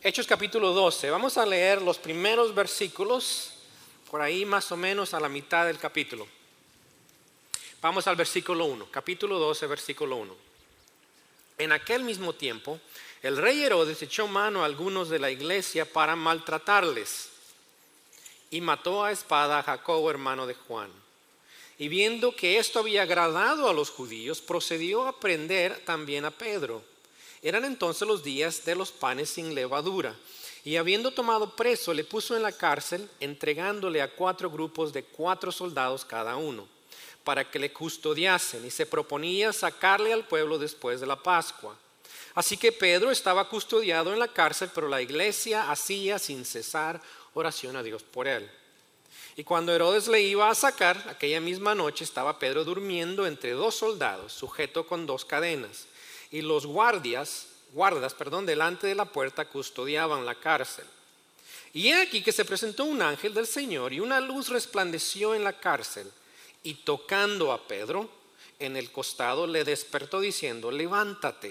Hechos capítulo 12. Vamos a leer los primeros versículos, por ahí más o menos a la mitad del capítulo. Vamos al versículo 1, capítulo 12, versículo 1. En aquel mismo tiempo, el rey Herodes echó mano a algunos de la iglesia para maltratarles y mató a espada a Jacobo, hermano de Juan. Y viendo que esto había agradado a los judíos, procedió a prender también a Pedro. Eran entonces los días de los panes sin levadura. Y habiendo tomado preso, le puso en la cárcel, entregándole a 4 grupos de 4 soldados cada uno, para que le custodiasen, y se proponía sacarle al pueblo después de la Pascua. Así que Pedro estaba custodiado en la cárcel, pero la iglesia hacía sin cesar oración a Dios por él. Y cuando Herodes le iba a sacar, aquella misma noche estaba Pedro durmiendo entre 2 soldados, sujeto con 2 cadenas. Y los guardas, delante de la puerta custodiaban la cárcel. Y he aquí que se presentó un ángel del Señor, y una luz resplandeció en la cárcel. Y tocando a Pedro en el costado, le despertó diciendo: levántate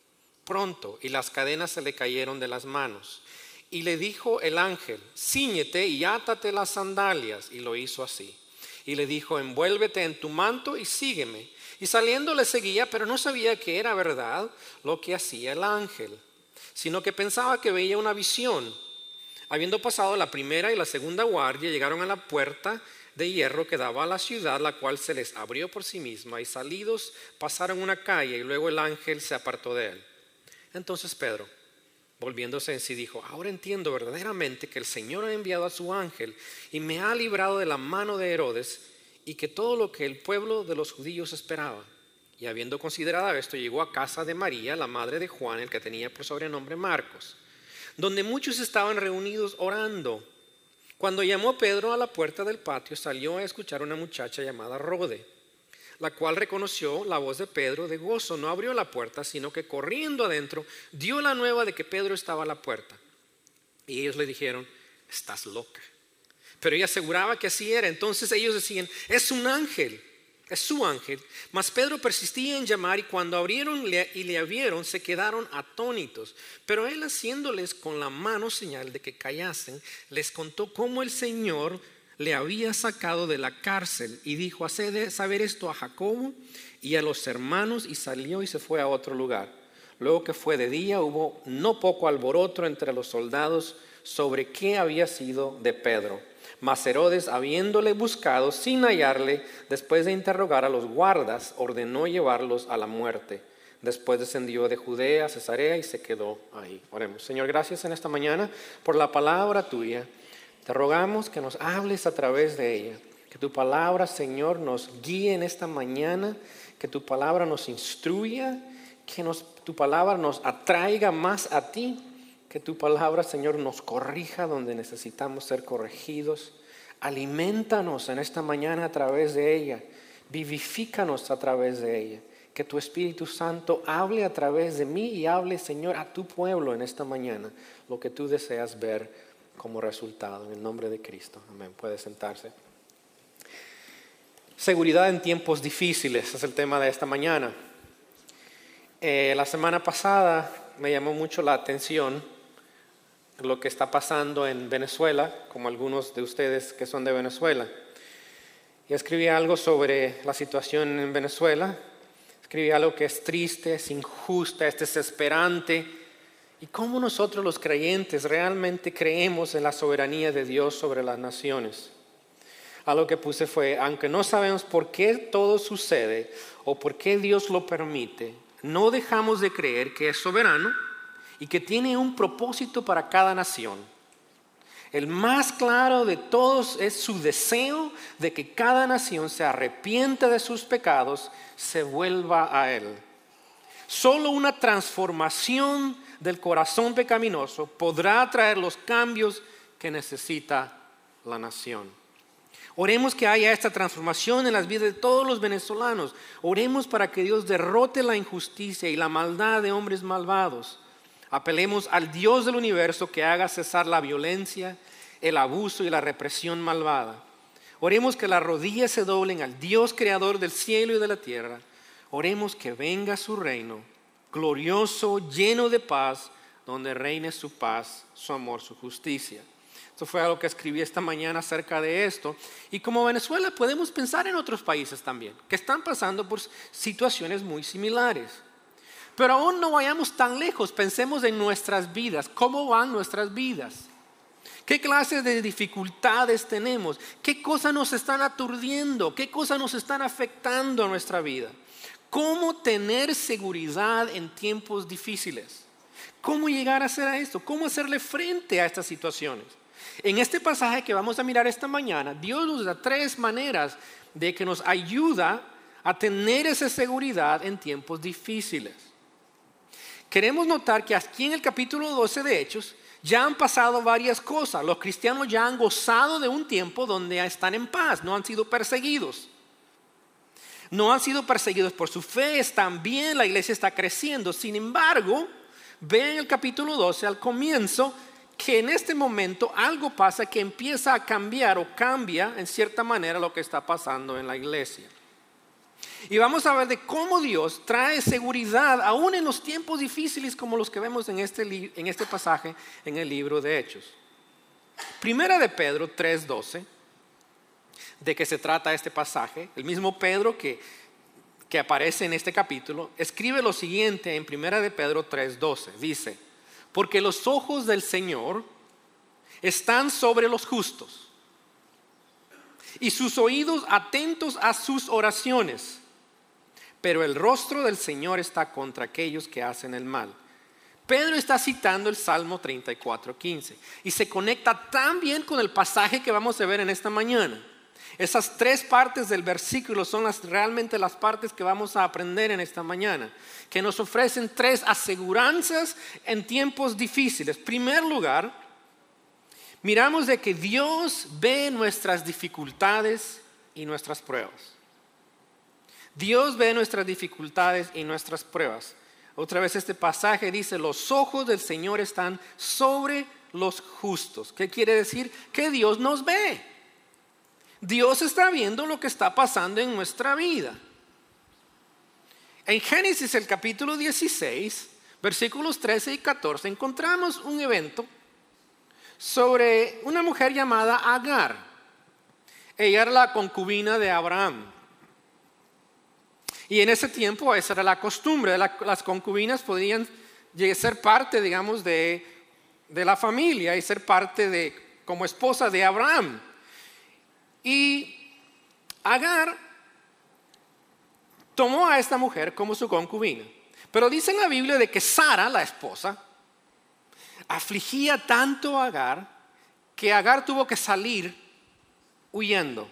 pronto. Y las cadenas se le cayeron de las manos. Y le dijo el ángel: cíñete y átate las sandalias. Y lo hizo así. Y le dijo: envuélvete en tu manto y sígueme. Y saliendo le seguía, pero no sabía que era verdad lo que hacía el ángel, sino que pensaba que veía una visión. Habiendo pasado la primera y la segunda guardia, llegaron a la puerta de hierro que daba a la ciudad, la cual se les abrió por sí misma, y salidos pasaron una calle, y luego el ángel se apartó de él. Entonces Pedro, volviéndose en sí, dijo: ahora entiendo verdaderamente que el Señor ha enviado a su ángel y me ha librado de la mano de Herodes, y que todo lo que el pueblo de los judíos esperaba. Y habiendo considerado esto, llegó a casa de María, la madre de Juan, el que tenía por sobrenombre Marcos, donde muchos estaban reunidos orando. Cuando llamó Pedro a la puerta del patio, salió a escuchar una muchacha llamada Rode, la cual reconoció la voz de Pedro de gozo. No abrió la puerta, sino que corriendo adentro dio la nueva de que Pedro estaba a la puerta. Y ellos le dijeron: estás loca. Pero ella aseguraba que así era. Entonces ellos decían: es un ángel, es su ángel. Mas Pedro persistía en llamar, y cuando abrieron y le vieron, se quedaron atónitos. Pero él, haciéndoles con la mano señal de que callasen, les contó cómo el Señor le había sacado de la cárcel, y dijo: haced saber esto a Jacobo y a los hermanos. Y salió y se fue a otro lugar. Luego que fue de día, hubo no poco alboroto entre los soldados sobre qué había sido de Pedro. Mas Herodes, habiéndole buscado sin hallarle, después de interrogar a los guardas, ordenó llevarlos a la muerte. Después descendió de Judea a Cesarea y se quedó ahí. Oremos. Señor, gracias en esta mañana por la palabra tuya. Te rogamos que nos hables a través de ella. Que tu palabra, Señor, nos guíe en esta mañana. Que tu palabra nos instruya. Que tu palabra nos atraiga más a ti. Que tu palabra, Señor, nos corrija donde necesitamos ser corregidos. Aliméntanos en esta mañana a través de ella. Vivifícanos a través de ella. Que tu Espíritu Santo hable a través de mí y hable, Señor, a tu pueblo en esta mañana, lo que tú deseas ver como resultado. En el nombre de Cristo. Amén. Puede sentarse. Seguridad en tiempos difíciles es el tema de esta mañana. La semana pasada me llamó mucho la atención lo que está pasando en Venezuela, como algunos de ustedes que son de Venezuela. Y escribí algo sobre la situación en Venezuela. Escribí algo que es triste, es injusta, es desesperante. Y cómo nosotros los creyentes realmente creemos en la soberanía de Dios sobre las naciones. Algo que puse fue: aunque no sabemos por qué todo sucede o por qué Dios lo permite, no dejamos de creer que es soberano y que tiene un propósito para cada nación. El más claro de todos es su deseo de que cada nación se arrepienta de sus pecados, se vuelva a Él. Solo una transformación del corazón pecaminoso podrá traer los cambios que necesita la nación. Oremos que haya esta transformación en las vidas de todos los venezolanos. Oremos para que Dios derrote la injusticia y la maldad de hombres malvados. Apelemos al Dios del universo que haga cesar la violencia, el abuso y la represión malvada. Oremos que las rodillas se doblen al Dios creador del cielo y de la tierra. Oremos que venga su reino glorioso, lleno de paz, donde reine su paz, su amor, su justicia. Esto fue algo que escribí esta mañana acerca de esto. Y como Venezuela podemos pensar en otros países también, que están pasando por situaciones muy similares. Pero aún no vayamos tan lejos, pensemos en nuestras vidas. ¿Cómo van nuestras vidas? ¿Qué clases de dificultades tenemos? ¿Qué cosas nos están aturdiendo? ¿Qué cosas nos están afectando a nuestra vida? ¿Cómo tener seguridad en tiempos difíciles? ¿Cómo llegar a hacer esto? ¿Cómo hacerle frente a estas situaciones? En este pasaje que vamos a mirar esta mañana, Dios nos da 3 maneras de que nos ayuda a tener esa seguridad en tiempos difíciles. Queremos notar que aquí en el capítulo 12 de Hechos ya han pasado varias cosas. Los cristianos ya han gozado de un tiempo donde están en paz, no han sido perseguidos. No han sido perseguidos por su fe, están bien, la iglesia está creciendo. Sin embargo, ven en el capítulo 12 al comienzo que en este momento algo pasa que empieza a cambiar o cambia en cierta manera lo que está pasando en la iglesia. Y vamos a ver de cómo Dios trae seguridad aún en los tiempos difíciles como los que vemos en este pasaje en el libro de Hechos. Primera de Pedro 3:12, de que se trata este pasaje. El mismo Pedro que aparece en este capítulo escribe lo siguiente en Primera de Pedro 3:12. Dice: porque los ojos del Señor están sobre los justos y sus oídos atentos a sus oraciones. Pero el rostro del Señor está contra aquellos que hacen el mal. Pedro está citando el Salmo 34:15 y se conecta tan bien con el pasaje que vamos a ver en esta mañana. Esas 3 partes del versículo son realmente las partes que vamos a aprender en esta mañana, que nos ofrecen 3 aseguranzas en tiempos difíciles. En primer lugar, miramos de que Dios ve nuestras dificultades y nuestras pruebas. Dios ve nuestras dificultades y nuestras pruebas. Otra vez este pasaje dice: los ojos del Señor están sobre los justos. ¿Qué quiere decir? Que Dios nos ve. Dios está viendo lo que está pasando en nuestra vida. En Génesis, el capítulo 16, versículos 13 y 14, encontramos un evento sobre una mujer llamada Agar. Ella era la concubina de Abraham. Y en ese tiempo esa era la costumbre. Las concubinas podían ser parte, digamos, de la familia y ser parte como esposa de Abraham. Y Agar tomó a esta mujer como su concubina. Pero dice en la Biblia de que Sara, la esposa, afligía tanto a Agar que Agar tuvo que salir huyendo.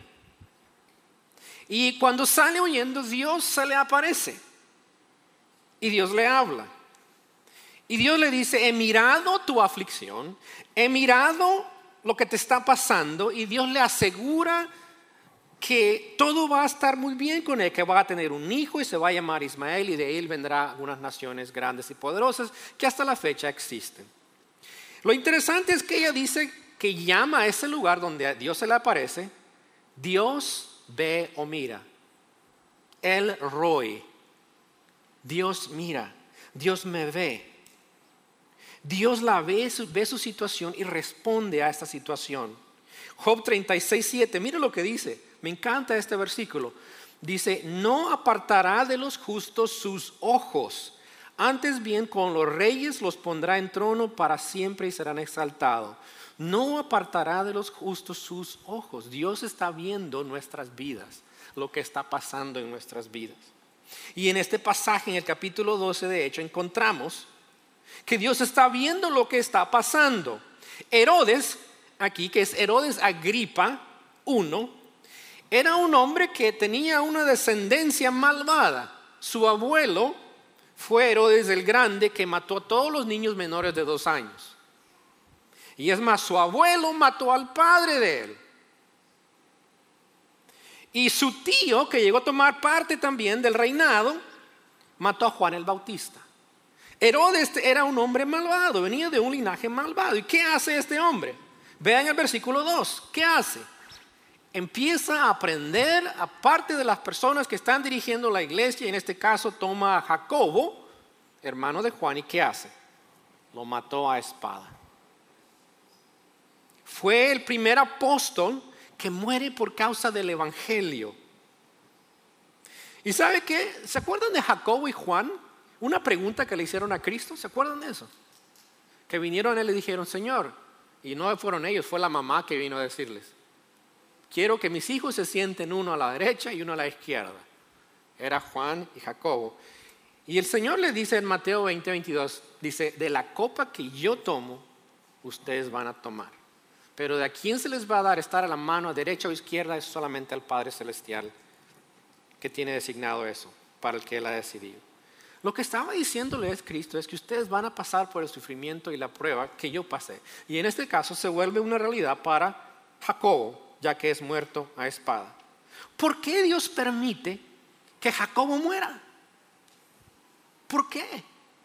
Y cuando sale huyendo, Dios se le aparece y Dios le habla. Y Dios le dice: he mirado tu aflicción, he mirado lo que te está pasando, y Dios le asegura que todo va a estar muy bien con él, que va a tener un hijo y se va a llamar Ismael, y de él vendrá unas naciones grandes y poderosas que hasta la fecha existen. Lo interesante es que ella dice que llama a ese lugar donde Dios se le aparece, Dios ve o mira. El Roy. Dios mira, Dios me ve. Dios la ve su situación y responde a esta situación. Job 36:7, mira lo que dice. Me encanta este versículo. Dice: no apartará de los justos sus ojos, antes bien con los reyes los pondrá en trono para siempre y serán exaltados. No apartará de los justos sus ojos. Dios está viendo nuestras vidas, lo que está pasando en nuestras vidas. Y en este pasaje, en el capítulo 12 de Hechos, encontramos que Dios está viendo lo que está pasando. Herodes, aquí que es Herodes Agripa I, era un hombre que tenía una descendencia malvada. Su abuelo fue Herodes el Grande, que mató a todos los niños menores de 2 años. Y es más, su abuelo mató al padre de él. Y su tío, que llegó a tomar parte también del reinado, mató a Juan el Bautista. Herodes era un hombre malvado, venía de un linaje malvado. ¿Y qué hace este hombre? Vean el versículo 2. ¿Qué hace? Empieza a aprender, aparte de las personas que están dirigiendo la iglesia, y en este caso toma a Jacobo, hermano de Juan, ¿y qué hace? lo mató a espada. Fue el primer apóstol que muere por causa del evangelio. ¿Y sabe qué? ¿Se acuerdan de Jacobo y Juan? Una pregunta que le hicieron a Cristo, ¿se acuerdan de eso? Que vinieron a él y le dijeron, Señor, y no fueron ellos, fue la mamá que vino a decirles, quiero que mis hijos se sienten uno a la derecha y uno a la izquierda. Era Juan y Jacobo. Y el Señor le dice en Mateo 20:22, dice, de la copa que yo tomo, ustedes van a tomar. Pero de a quién se les va a dar estar a la mano derecha o izquierda es solamente al Padre Celestial, que tiene designado eso para el que Él ha decidido. Lo que estaba diciéndoles Cristo es que ustedes van a pasar por el sufrimiento y la prueba que yo pasé. Y en este caso se vuelve una realidad para Jacobo, ya que es muerto a espada. ¿Por qué Dios permite que Jacobo muera? ¿Por qué?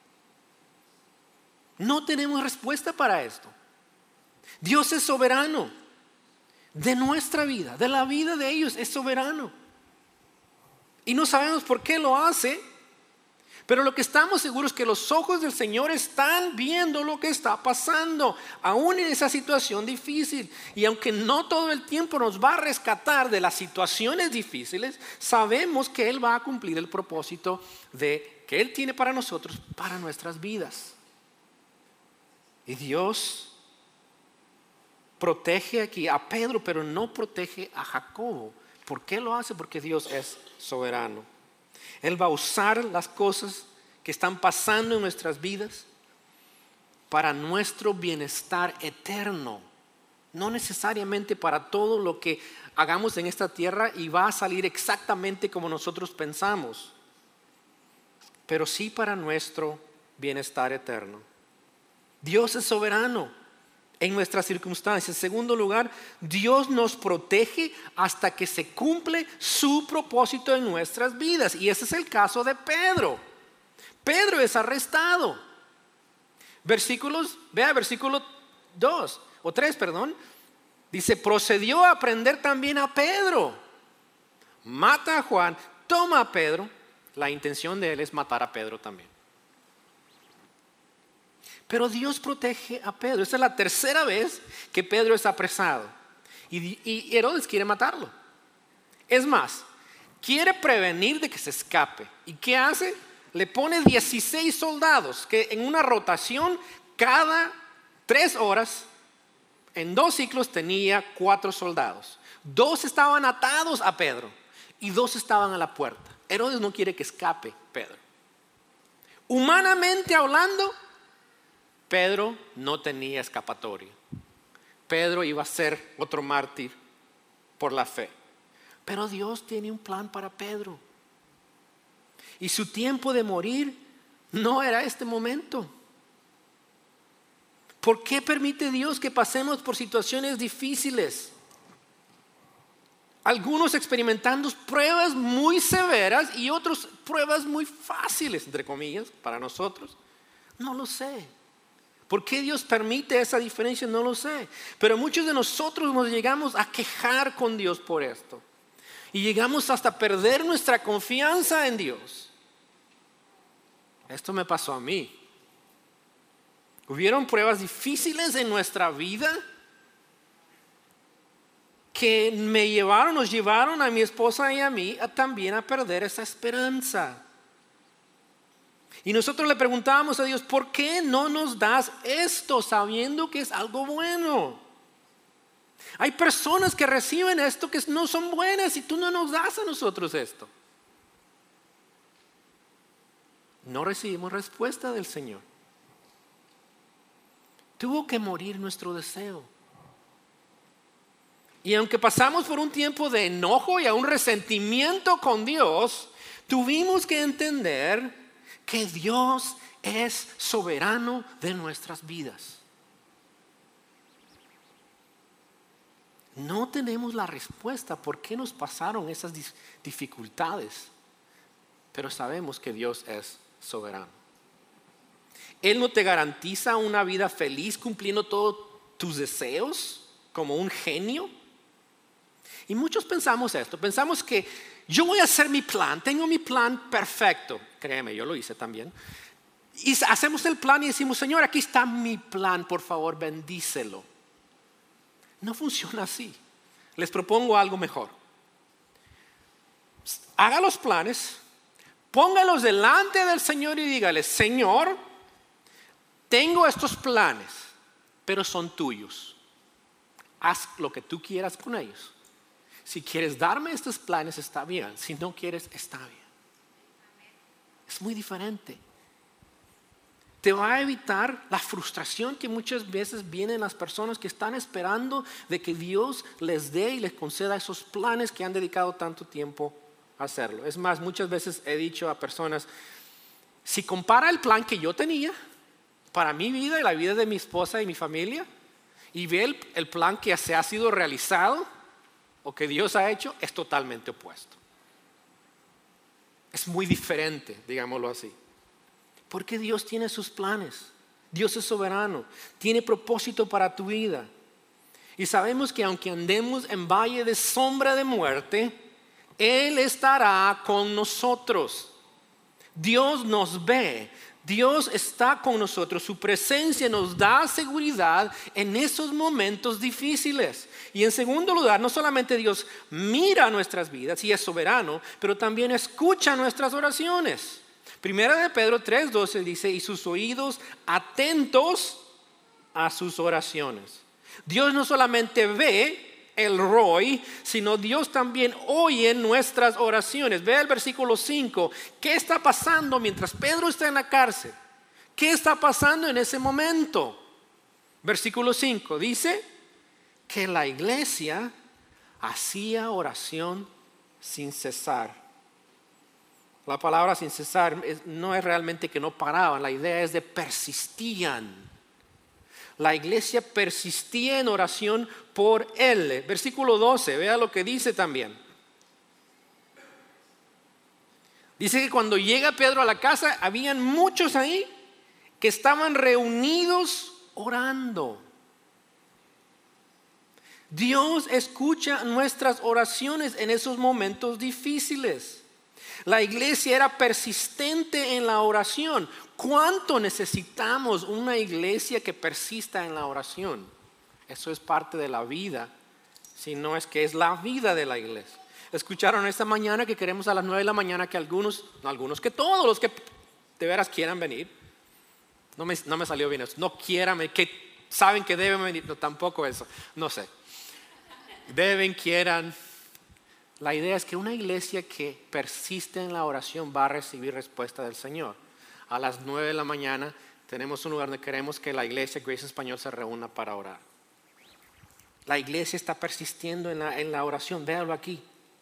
No tenemos respuesta para esto. Dios es soberano de nuestra vida, de la vida de ellos, es soberano. Y no sabemos por qué lo hace, pero lo que estamos seguros es que los ojos del Señor están viendo lo que está pasando, aún en esa situación difícil. Y aunque no todo el tiempo nos va a rescatar de las situaciones difíciles, sabemos que Él va a cumplir el propósito que Él tiene para nosotros, para nuestras vidas. Y Dios protege aquí a Pedro, pero no protege a Jacobo. ¿Por qué lo hace? Porque Dios es soberano. Él va a usar las cosas que están pasando en nuestras vidas para nuestro bienestar eterno. No necesariamente para todo lo que hagamos en esta tierra y va a salir exactamente como nosotros pensamos, pero sí para nuestro bienestar eterno. Dios es soberano en nuestras circunstancias. En segundo lugar, Dios nos protege hasta que se cumple su propósito en nuestras vidas. Y ese es el caso de Pedro. Pedro es arrestado. Vea versículo 2 o 3, perdón. Dice, procedió a prender también a Pedro. Mata a Juan, toma a Pedro. La intención de él es matar a Pedro también. Pero Dios protege a Pedro. Esta es la tercera vez que Pedro es apresado. Y Herodes quiere matarlo. Es más, quiere prevenir de que se escape. ¿Y qué hace? Le pone 16 soldados que en una rotación cada 3 horas, en 2 ciclos tenía 4 soldados. 2 estaban atados a Pedro y 2 estaban a la puerta. Herodes no quiere que escape Pedro. Humanamente hablando, Pedro no tenía escapatoria. Pedro iba a ser otro mártir por la fe. Pero Dios tiene un plan para Pedro. Y su tiempo de morir no era este momento. ¿Por qué permite Dios que pasemos por situaciones difíciles? Algunos experimentando pruebas muy severas y otros pruebas muy fáciles, entre comillas, para nosotros. No lo sé. ¿Por qué Dios permite esa diferencia? No lo sé. Pero muchos de nosotros nos llegamos a quejar con Dios por esto. Y llegamos hasta perder nuestra confianza en Dios. Esto me pasó a mí. Hubieron pruebas difíciles en nuestra vida que nos llevaron a mi esposa y a mí también a perder esa esperanza. Y nosotros le preguntábamos a Dios, ¿por qué no nos das esto sabiendo que es algo bueno? Hay personas que reciben esto que no son buenas y tú no nos das a nosotros esto. No recibimos respuesta del Señor. Tuvo que morir nuestro deseo. Y aunque pasamos por un tiempo de enojo y a un resentimiento con Dios, tuvimos que entender que Dios es soberano de nuestras vidas. No tenemos la respuesta por qué nos pasaron esas dificultades, pero sabemos que Dios es soberano. Él no te garantiza una vida feliz cumpliendo todos tus deseos como un genio. Y muchos pensamos esto, pensamos que yo voy a hacer mi plan, tengo mi plan perfecto. Créeme, yo lo hice también. Y hacemos el plan y decimos, Señor, aquí está mi plan, por favor, bendícelo. No funciona así. Les propongo algo mejor. Haga los planes, póngalos delante del Señor y dígale, Señor, tengo estos planes, pero son tuyos. Haz lo que tú quieras con ellos. Si quieres darme estos planes, está bien. Si no quieres, está bien. Es muy diferente. Te va a evitar la frustración que muchas veces vienen las personas que están esperando de que Dios les dé y les conceda esos planes que han dedicado tanto tiempo a hacerlo. Es más, muchas veces he dicho a personas, si compara el plan que yo tenía para mi vida y la vida de mi esposa y mi familia y ve el plan que se ha sido realizado o que Dios ha hecho, es totalmente opuesto. Es muy diferente, digámoslo así. Porque Dios tiene sus planes. Dios es soberano. Tiene propósito para tu vida. Y sabemos que aunque andemos en valle de sombra de muerte, Él estará con nosotros. Dios nos ve. Dios está con nosotros. Su presencia nos da seguridad en esos momentos difíciles. Y en segundo lugar, no solamente Dios mira nuestras vidas y es soberano, pero también escucha nuestras oraciones. Primera de Pedro 3:12 dice, y sus oídos atentos a sus oraciones. Dios no solamente ve el ROI, sino Dios también oye nuestras oraciones. Ve el versículo 5. ¿Qué está pasando mientras Pedro está en la cárcel? ¿Qué está pasando en ese momento? Versículo 5 dice que la iglesia hacía oración sin cesar. La palabra sin cesar no es realmente que no paraban, la idea es de persistían. La iglesia persistía en oración por Él. Versículo 12, vea lo que dice también. Dice que cuando llega Pedro a la casa, habían muchos ahí que estaban reunidos orando. Dios escucha nuestras oraciones en esos momentos difíciles. La iglesia era persistente en la oración. ¿Cuánto necesitamos una iglesia que persista en la oración? Eso es parte de la vida, si no es que es la vida de la iglesia. Escucharon esta mañana que queremos a las 9 de la mañana que que todos los que de veras quieran venir. No me salió bien eso. No quieran, que saben que deben venir. No, tampoco eso. No sé. Quieran. La idea es que una iglesia que persiste en la oración va a recibir respuesta del Señor. A las 9 de la mañana tenemos un lugar donde queremos que la iglesia Grace Español se reúna para orar. La iglesia está persistiendo en la oración, véalo aquí.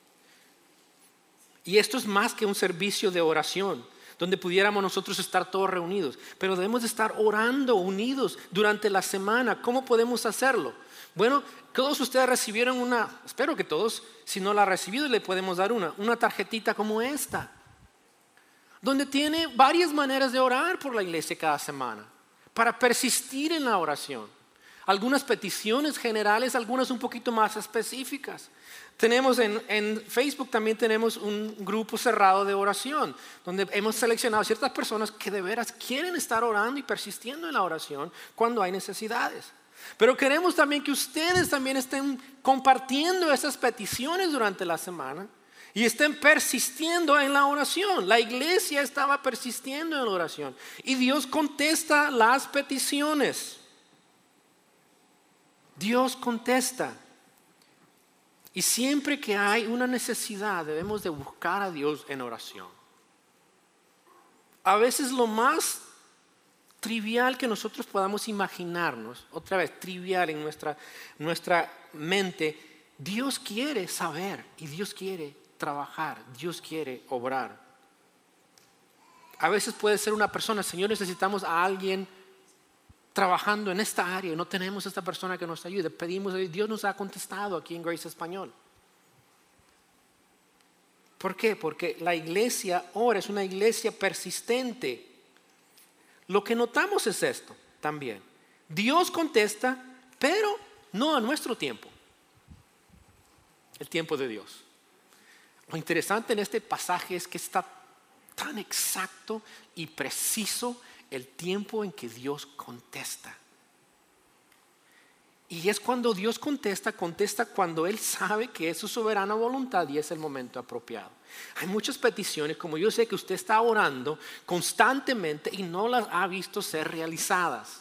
Y esto es más que un servicio de oración, donde pudiéramos nosotros estar todos reunidos. Pero debemos de estar orando unidos durante la semana. ¿Cómo podemos hacerlo? Bueno, todos ustedes recibieron espero que todos, si no la han recibido le podemos dar una tarjetita como esta, donde tiene varias maneras de orar por la iglesia cada semana, para persistir en la oración. Algunas peticiones generales, algunas un poquito más específicas. Tenemos en Facebook también tenemos un grupo cerrado de oración, donde hemos seleccionado ciertas personas que de veras quieren estar orando y persistiendo en la oración cuando hay necesidades. Pero queremos también que ustedes también estén compartiendo esas peticiones durante la semana y estén persistiendo en la oración. La iglesia estaba persistiendo en la oración y Dios contesta las peticiones. Dios contesta. Y siempre que hay una necesidad debemos de buscar a Dios en oración. A veces lo más trivial que nosotros podamos imaginarnos, otra vez trivial en nuestra mente, Dios quiere saber y Dios quiere trabajar, Dios quiere obrar. A veces puede ser una persona, Señor, necesitamos a alguien trabajando en esta área y no tenemos a esta persona que nos ayude. Pedimos, Dios nos ha contestado aquí en Grace Español. ¿Por qué? Porque la iglesia ora, es una iglesia persistente. Lo que notamos es esto también. Dios contesta, pero no a nuestro tiempo. El tiempo de Dios. Lo interesante en este pasaje es que está tan exacto y preciso el tiempo en que Dios contesta. Y es cuando Dios contesta cuando Él sabe que es su soberana voluntad y es el momento apropiado. Hay muchas peticiones, como yo sé que usted está orando constantemente y no las ha visto ser realizadas.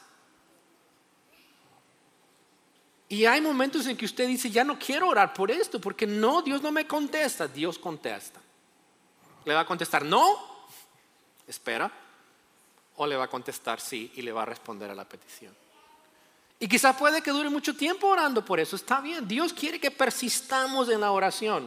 Y hay momentos en que usted dice, ya no quiero orar por esto, porque no, Dios no me contesta. Dios contesta. ¿Le va a contestar no? Espera. O le va a contestar sí y le va a responder a la petición. Y quizás puede que dure mucho tiempo orando por eso. Está bien. Dios quiere que persistamos en la oración.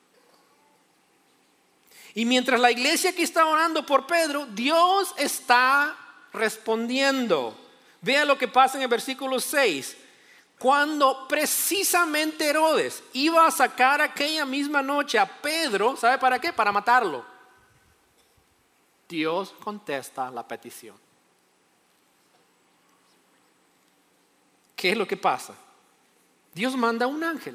Y mientras la iglesia aquí está orando por Pedro, Dios está respondiendo. Vea lo que pasa en el versículo 6. Cuando precisamente Herodes iba a sacar aquella misma noche a Pedro, ¿sabe para qué? Para matarlo. Dios contesta la petición. ¿Qué es lo que pasa? Dios manda un ángel.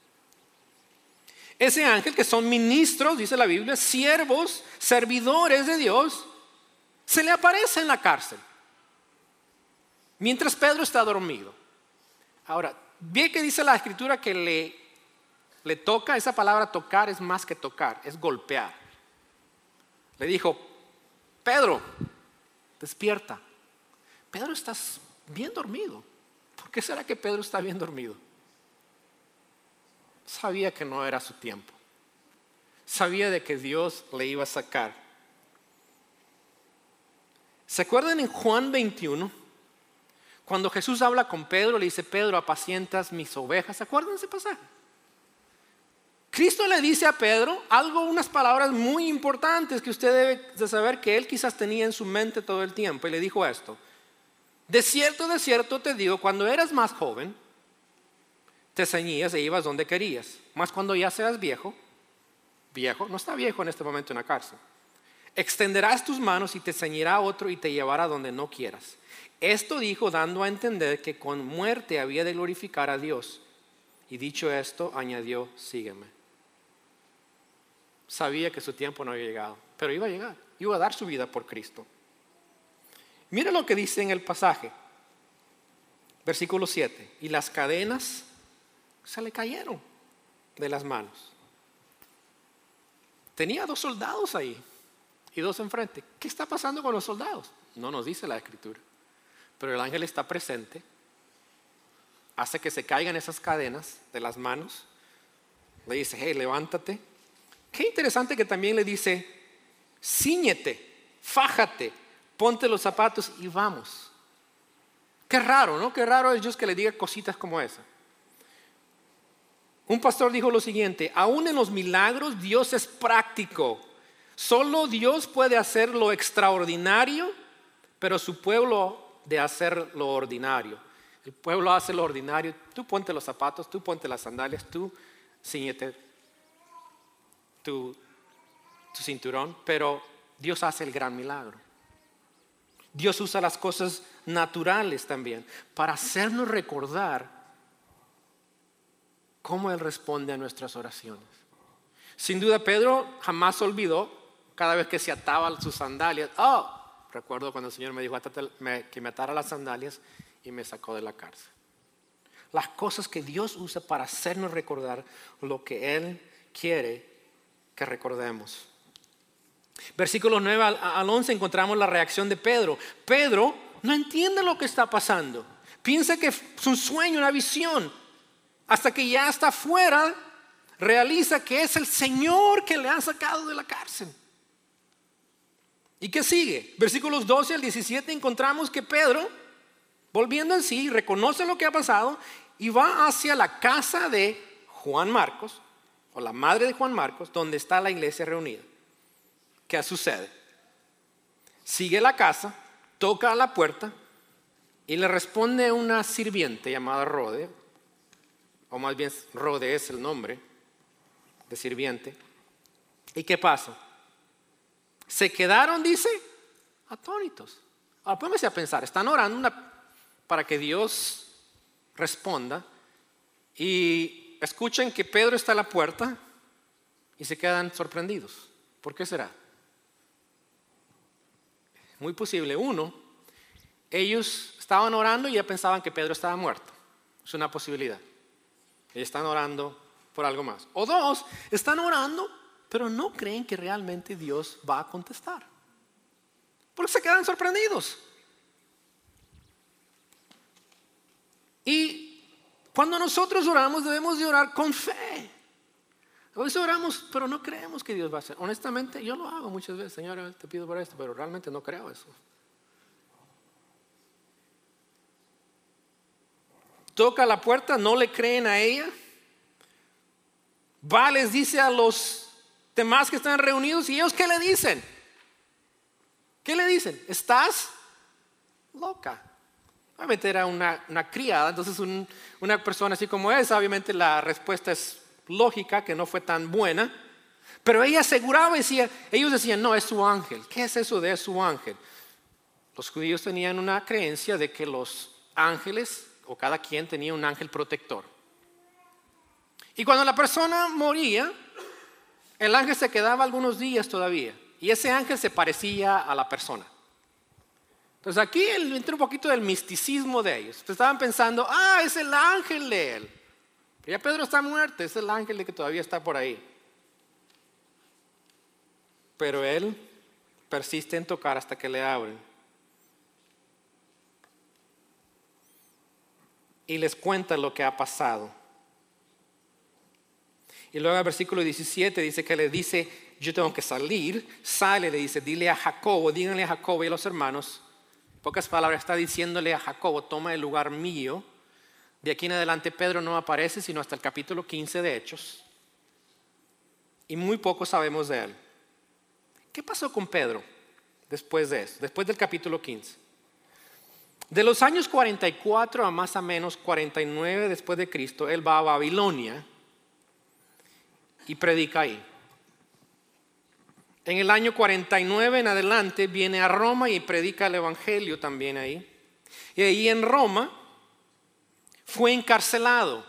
Ese ángel, que son ministros, dice la Biblia, siervos, servidores de Dios, se le aparece en la cárcel mientras Pedro está dormido. Ahora, ve que dice la escritura que le toca, esa palabra tocar es más que tocar, es golpear. Le dijo, Pedro, despierta. Pedro, estás bien dormido. ¿Por qué será que Pedro está bien dormido? Sabía que no era su tiempo. Sabía de que Dios le iba a sacar. ¿Se acuerdan en Juan 21? Cuando Jesús habla con Pedro, le dice, Pedro, apacientas mis ovejas. ¿Se acuerdan de ese pasaje? Cristo le dice a Pedro unas palabras muy importantes que usted debe de saber que él quizás tenía en su mente todo el tiempo. Y le dijo esto: de cierto te digo, cuando eras más joven, te ceñías e ibas donde querías. Mas cuando ya seas viejo, no está viejo en este momento en la cárcel, extenderás tus manos y te ceñirá otro y te llevará donde no quieras. Esto dijo dando a entender que con muerte había de glorificar a Dios. Y dicho esto, añadió, sígueme. Sabía que su tiempo no había llegado, pero iba a llegar, iba a dar su vida por Cristo. Mira lo que dice en el pasaje, versículo 7. Y las cadenas se le cayeron de las manos. Tenía 2 soldados ahí y 2 enfrente. ¿Qué está pasando con los soldados? No nos dice la escritura. Pero el ángel está presente, hace que se caigan esas cadenas de las manos, le dice, hey, levántate. Qué interesante que también le dice, cíñete, fájate, ponte los zapatos y vamos. Qué raro, ¿no? Qué raro es Dios que le diga cositas como esa. Un pastor dijo lo siguiente, aún en los milagros Dios es práctico. Solo Dios puede hacer lo extraordinario, pero su pueblo de hacer lo ordinario. El pueblo hace lo ordinario. Tú ponte los zapatos, tú ponte las sandalias, tú cíñete tu cinturón, pero Dios hace el gran milagro. Dios usa las cosas naturales también para hacernos recordar cómo Él responde a nuestras oraciones. Sin duda Pedro jamás olvidó cada vez que se ataba sus sandalias. Recuerdo cuando el Señor me dijo que me atara las sandalias y me sacó de la cárcel. Las cosas que Dios usa para hacernos recordar lo que Él quiere que recordemos. Versículos 9 al 11 encontramos la reacción de Pedro. Pedro no entiende lo que está pasando. Piensa que es un sueño, una visión. Hasta que ya está afuera, realiza que es el Señor que le ha sacado de la cárcel. ¿Y qué sigue? Versículos 12 al 17 encontramos que Pedro, volviendo en sí, reconoce lo que ha pasado y va hacia la casa de Juan Marcos, o la madre de Juan Marcos, donde está la iglesia reunida. ¿Qué sucede? Sigue la casa, toca a la puerta y le responde una sirviente llamada Rode, o más bien Rode es el nombre de sirviente. ¿Y qué pasa? Se quedaron, dice, atónitos. Ahora pónganse a pensar, están orando para que Dios responda y escuchen que Pedro está a la puerta y se quedan sorprendidos. ¿Por qué será? Muy posible, uno, ellos estaban orando y ya pensaban que Pedro estaba muerto. Es una posibilidad. Ellos están orando por algo más. O dos, están orando, pero no creen que realmente Dios va a contestar. Porque se quedan sorprendidos. Y cuando nosotros oramos, debemos de orar con fe. A veces oramos, pero no creemos que Dios va a hacer. Honestamente, yo lo hago muchas veces. Señor, te pido por esto, pero realmente no creo eso. Toca la puerta, no le creen a ella. Va, les dice a los demás que están reunidos, ¿y ellos qué le dicen? ¿Qué le dicen? ¿Estás loca? Obviamente era una criada, entonces una persona así como esa, obviamente la respuesta es lógica, que no fue tan buena, pero ella aseguraba, ellos decían, no, es su ángel. ¿Qué es eso de su ángel? Los judíos tenían una creencia de que los ángeles, o cada quien tenía un ángel protector. Y cuando la persona moría, el ángel se quedaba algunos días todavía, y ese ángel se parecía a la persona. Entonces aquí entra un poquito del misticismo de ellos. Estaban pensando, es el ángel de él. Pero ya Pedro está muerto, es el ángel de que todavía está por ahí. Pero él persiste en tocar hasta que le abren. Y les cuenta lo que ha pasado. Y luego el versículo 17 dice que le dice, yo tengo que salir. Sale, le dice, díganle a Jacobo y a los hermanos. En pocas palabras está diciéndole a Jacobo, toma el lugar mío. De aquí en adelante Pedro no aparece sino hasta el capítulo 15 de Hechos. Y muy poco sabemos de él. ¿Qué pasó con Pedro después de eso? Después del capítulo 15. De los años 44 a más o menos 49 después de Cristo, él va a Babilonia y predica ahí. En el año 49 en adelante viene a Roma y predica el evangelio también ahí. Y ahí en Roma fue encarcelado.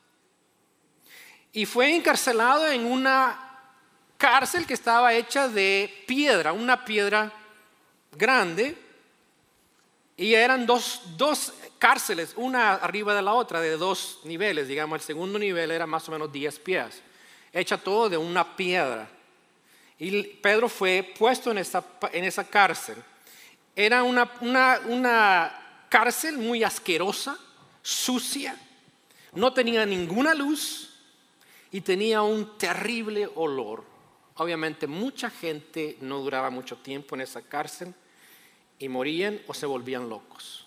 Y fue encarcelado en una cárcel que estaba hecha de piedra, una piedra grande. Y eran dos cárceles, una arriba de la otra, de 2 niveles. Digamos, el segundo nivel era más o menos 10 pies. Hecha todo de una piedra. Y Pedro fue puesto en esa cárcel. Era una cárcel muy asquerosa, sucia, no tenía ninguna luz y tenía un terrible olor. Obviamente mucha gente no duraba mucho tiempo en esa cárcel y morían o se volvían locos.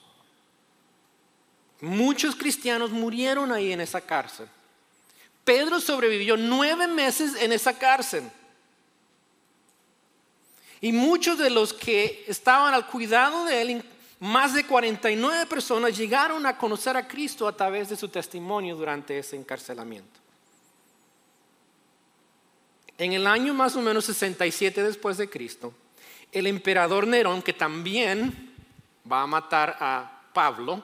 Muchos cristianos murieron ahí en esa cárcel. Pedro sobrevivió 9 meses en esa cárcel. Y muchos de los que estaban al cuidado de él, más de 49 personas llegaron a conocer a Cristo a través de su testimonio durante ese encarcelamiento. En el año más o menos 67 después de Cristo, el emperador Nerón, que también va a matar a Pablo,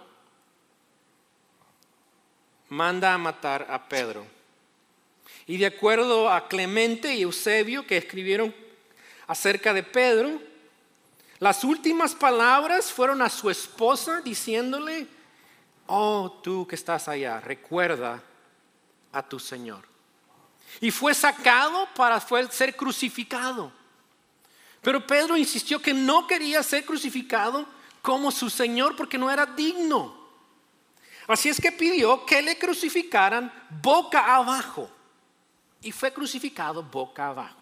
manda a matar a Pedro. Y de acuerdo a Clemente y Eusebio, que escribieron acerca de Pedro, las últimas palabras fueron a su esposa diciéndole, tú que estás allá, recuerda a tu Señor. Y fue sacado para ser crucificado. Pero Pedro insistió que no quería ser crucificado como su Señor porque no era digno. Así es que pidió que le crucificaran boca abajo. Y fue crucificado boca abajo.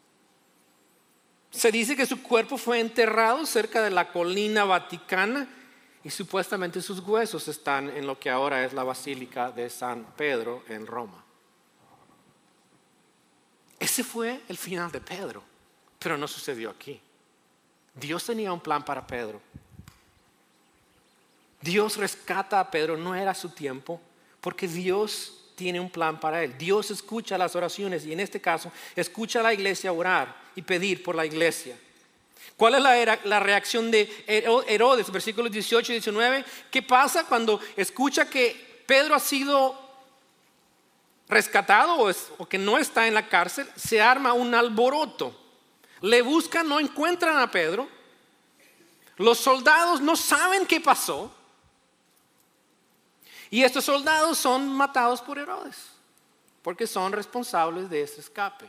Se dice que su cuerpo fue enterrado cerca de la colina Vaticana y supuestamente sus huesos están en lo que ahora es la Basílica de San Pedro en Roma. Ese fue el final de Pedro, pero no sucedió aquí. Dios tenía un plan para Pedro. Dios rescata a Pedro, no era su tiempo, porque Dios tiene un plan para él. Dios escucha las oraciones y en este caso escucha a la iglesia orar y pedir por la iglesia. ¿Cuál es la reacción de Herodes? Versículos 18 y 19. ¿Qué pasa cuando escucha que Pedro ha sido rescatado o que no está en la cárcel? Se arma un alboroto. Le buscan, no encuentran a Pedro. Los soldados no saben qué pasó. Y estos soldados son matados por Herodes, porque son responsables de ese escape.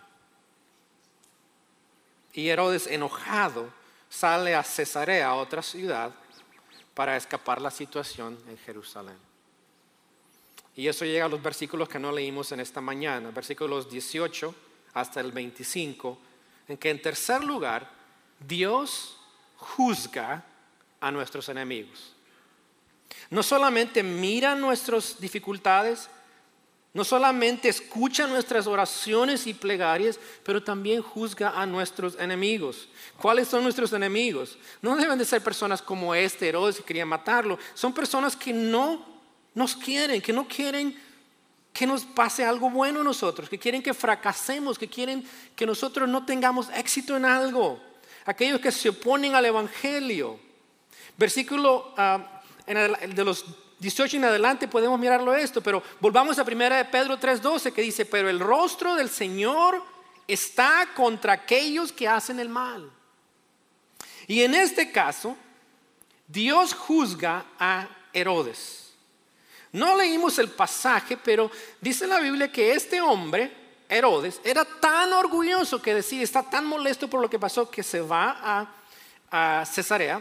Y Herodes, enojado, sale a Cesarea, otra ciudad, para escapar la situación en Jerusalén. Y eso llega a los versículos que no leímos en esta mañana, versículos 18 hasta el 25, en que en tercer lugar, Dios juzga a nuestros enemigos. No solamente mira nuestras dificultades, no solamente escucha nuestras oraciones y plegarias, pero también juzga a nuestros enemigos. ¿Cuáles son nuestros enemigos? No deben de ser personas como este Herodes que quería matarlo. Son personas que no nos quieren, que no quieren que nos pase algo bueno a nosotros, que quieren que fracasemos, que quieren que nosotros no tengamos éxito en algo. Aquellos que se oponen al evangelio. Versículo de los 18 en adelante podemos mirarlo esto, pero volvamos a 1 de Pedro 3:12 que dice, pero el rostro del Señor está contra aquellos que hacen el mal. Y en este caso, Dios juzga a Herodes. No leímos el pasaje, pero dice la Biblia que este hombre, Herodes, era tan orgulloso que decía, está tan molesto por lo que pasó que se va a Cesarea.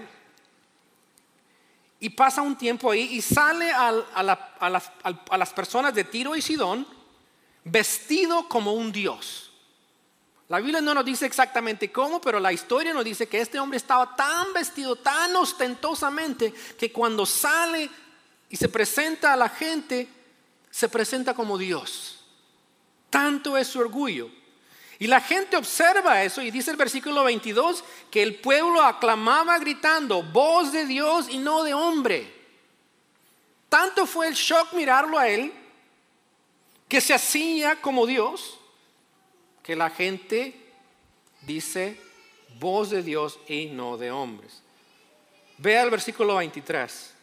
Y pasa un tiempo ahí y sale a las personas de Tiro y Sidón vestido como un dios. La Biblia no nos dice exactamente cómo, pero la historia nos dice que este hombre estaba tan vestido, tan ostentosamente, que cuando sale y se presenta a la gente, se presenta como Dios. Tanto es su orgullo. Y la gente observa eso y dice el versículo 22 que el pueblo aclamaba gritando, voz de Dios y no de hombre. Tanto fue el shock mirarlo a él, que se hacía como Dios, que la gente dice, voz de Dios y no de hombres. Vea el versículo 23.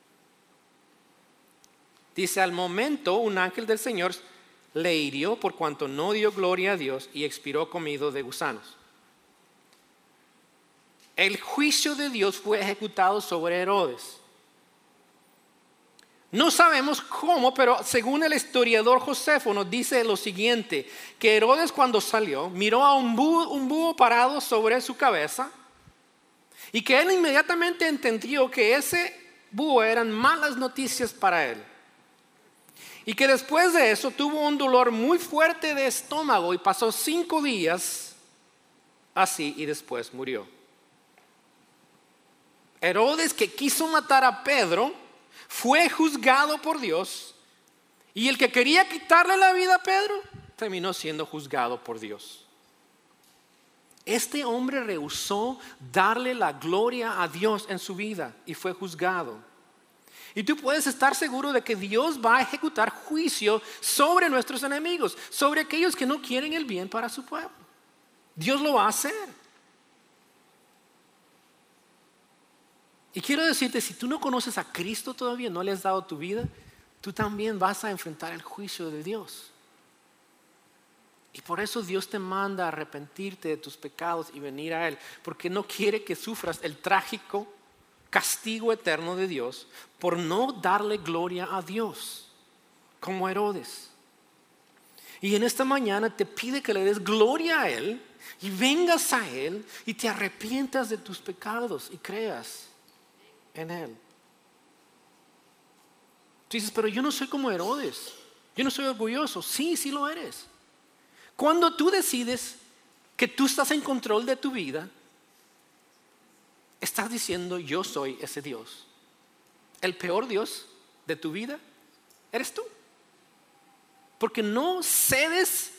Dice, al momento un ángel del Señor le hirió por cuanto no dio gloria a Dios y expiró comido de gusanos. El juicio de Dios fue ejecutado sobre Herodes. No sabemos cómo, pero según el historiador Josefo nos dice lo siguiente, que Herodes cuando salió miró a un búho parado sobre su cabeza y que él inmediatamente entendió que ese búho eran malas noticias para él. Y que después de eso tuvo un dolor muy fuerte de estómago y pasó 5 días así y después murió. Herodes, que quiso matar a Pedro, fue juzgado por Dios, y el que quería quitarle la vida a Pedro terminó siendo juzgado por Dios. Este hombre rehusó darle la gloria a Dios en su vida y fue juzgado. Y tú puedes estar seguro de que Dios va a ejecutar juicio sobre nuestros enemigos, sobre aquellos que no quieren el bien para su pueblo. Dios lo va a hacer. Y quiero decirte, si tú no conoces a Cristo todavía, no le has dado tu vida, tú también vas a enfrentar el juicio de Dios. Y por eso Dios te manda a arrepentirte de tus pecados y venir a Él, porque no quiere que sufras el trágico castigo eterno de Dios por no darle gloria a Dios, como Herodes. Y en esta mañana te pide que le des gloria a Él y vengas a Él y te arrepientas de tus pecados y creas en Él. Tú dices, pero yo no soy como Herodes, yo no soy orgulloso. Sí, sí lo eres. Cuando tú decides que tú estás en control de tu vida, estás diciendo, yo soy ese Dios. El peor Dios de tu vida eres tú. Porque no cedes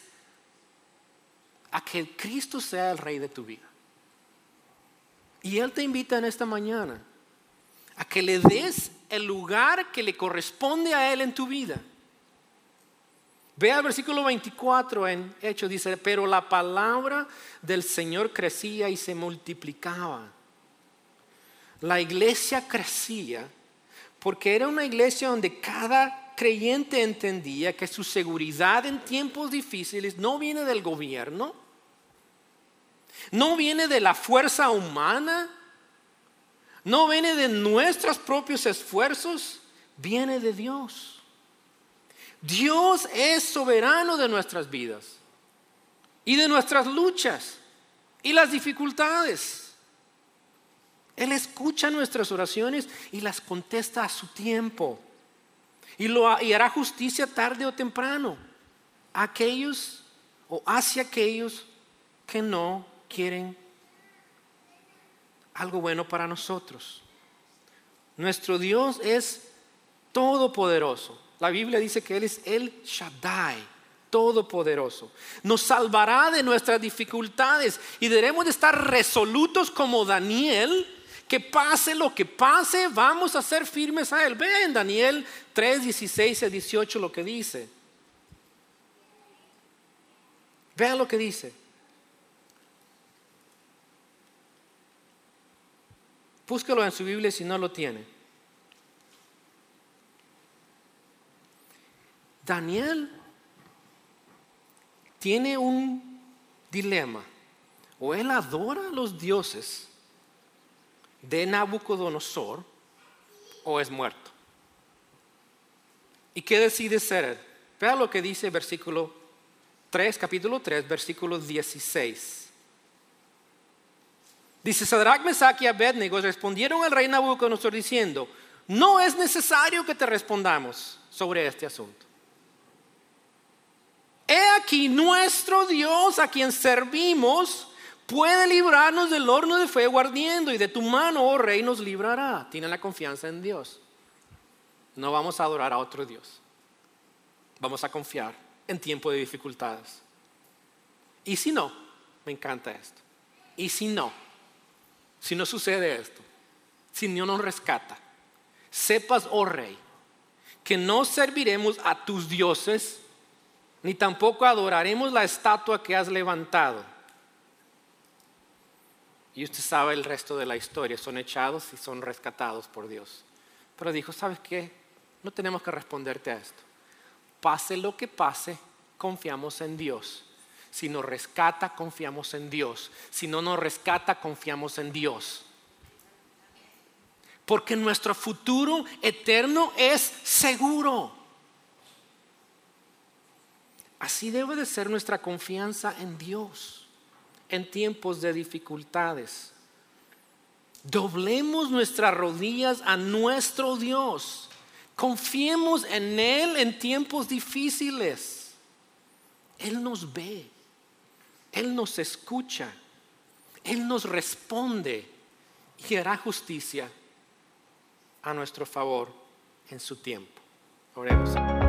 a que Cristo sea el rey de tu vida. Y Él te invita en esta mañana a que le des el lugar que le corresponde a Él en tu vida. Vea el versículo 24 en Hechos, dice, pero la palabra del Señor crecía y se multiplicaba. La iglesia crecía porque era una iglesia donde cada creyente entendía que su seguridad en tiempos difíciles no viene del gobierno, no viene de la fuerza humana, No viene de nuestros propios esfuerzos, viene de Dios. Dios es soberano de nuestras vidas y de nuestras luchas y las dificultades. Él escucha nuestras oraciones y las contesta a su tiempo. Y hará justicia tarde o temprano a aquellos o hacia aquellos que no quieren algo bueno para nosotros. Nuestro Dios es todopoderoso. La Biblia dice que Él es el Shaddai, todopoderoso. Nos salvará de nuestras dificultades y debemos de estar resolutos como Daniel, que pase lo que pase, vamos a ser firmes a Él. Vean en Daniel 3, 16 a 18 lo que dice. Vean lo que dice. Búsquelo en su Biblia si no lo tiene. Daniel tiene un dilema. O él adora a los dioses de Nabucodonosor o es muerto. ¿Y qué decide ser él? Vea lo que dice versículo 3, capítulo 3, versículo 16. Dice: Sadrach, Mesach y Abednego respondieron al rey Nabucodonosor diciendo: no es necesario que te respondamos sobre este asunto. He aquí nuestro Dios, a quien servimos, puede librarnos del horno de fuego ardiendo, y de tu mano, oh rey, nos librará. Tienen la confianza en Dios. No vamos a adorar a otro Dios. Vamos a confiar en tiempo de dificultades. Y si no, me encanta esto. Y si no sucede esto, si no nos rescata, sepas, oh rey, que no serviremos a tus dioses, ni tampoco adoraremos la estatua que has levantado. Y usted sabe el resto de la historia. Son echados y son rescatados por Dios. Pero dijo: ¿sabes qué? No tenemos que responderte a esto. Pase lo que pase, confiamos en Dios. Si nos rescata, confiamos en Dios. Si no nos rescata, confiamos en Dios. Porque nuestro futuro eterno es seguro. Así debe de ser nuestra confianza en Dios en tiempos de dificultades. Doblemos nuestras rodillas a nuestro Dios. Confiemos en Él en tiempos difíciles. Él nos ve, Él nos escucha, Él nos responde y hará justicia a nuestro favor en su tiempo. Oremos.